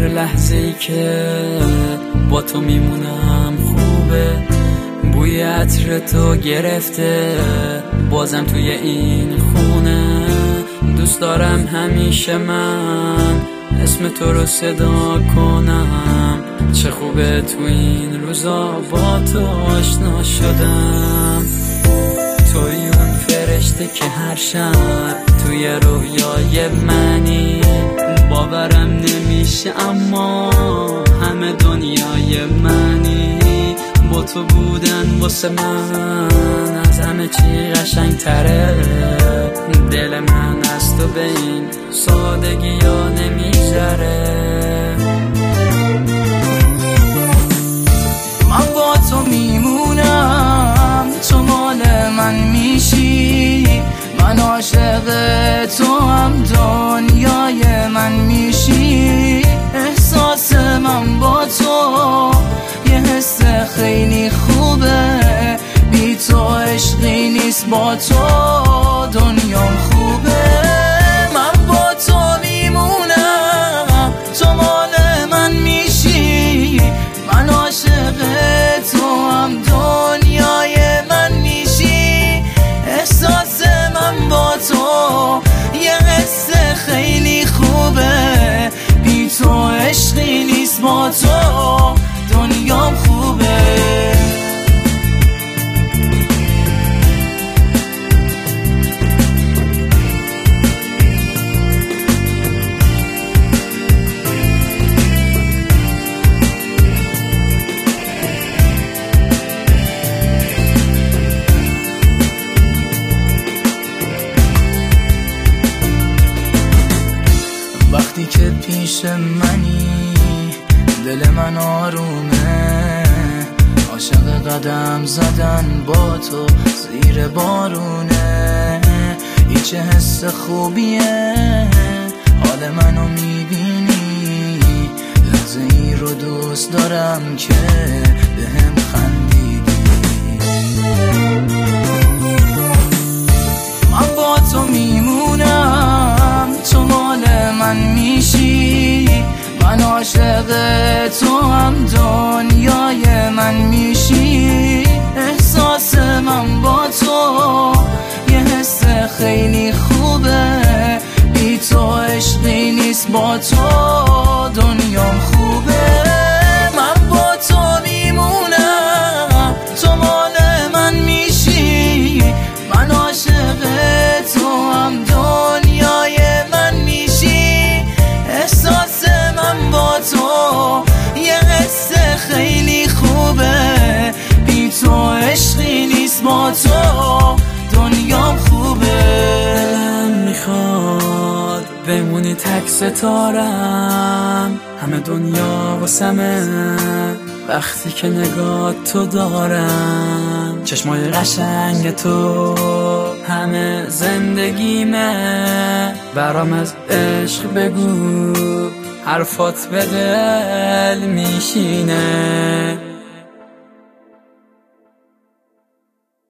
لحظه‌ای که با تو میمونم خوبه، بوی عطر تو گرفته بازم توی این خونه. دوست دارم همیشه من اسم تو رو صدا کنم، چه خوبه تو این روزا با تو آشنا شدم. توی اون فرشته که هر شب توی رویای منی، باورم نمیشه اما همه دنیای منی. با تو بودن واسه من از همه چی قشنگ تره، دل من از تو به این سادگی ها نمیذاره. من با تو میمونم، تو مال من میشی، من عاشق تو هم دنیای من میشی. احساس من با تو یه حس خیلی خوبه، بی تو عشقی نیست، با تو دنیام خوبه. من با تو میمونم، تو مال من میشی، من عاشق تو هم دنیای من میشی. احساس من با تو یه حس خیلی خوبه، بی تو عشقی نیست، با تو دنیام خوبه. وقتی که پیش منی دل من آرومه، عاشق قدم زدن با تو زیر بارونه. هیچ حس خوبیه حال منو میبینی، لحظه ای رو دوست دارم که بهم خندیدی. من با تو میمونم، تو مال من میشی، من عاشق تو هم دنیای من میشی. احساس من با تو یه حس خیلی خوبه، بی تو عشقی نیست، با تو دنیام خوبه. من با تو میمونم، تو مال من میشی، من عاشق تو هم دنیای من میشی. احساس من با تو یه حس خیلی خوبه، بی تو عشقی نیست، با تو دنیام خوبه. دلم میخواد بمونی تک ستارم، همه دنیا واسمه وقتی که نگاه تو دارم. چشمای قشنگ تو همه زندگیمه، برام از عشق بگو حرفات به دل میشینه.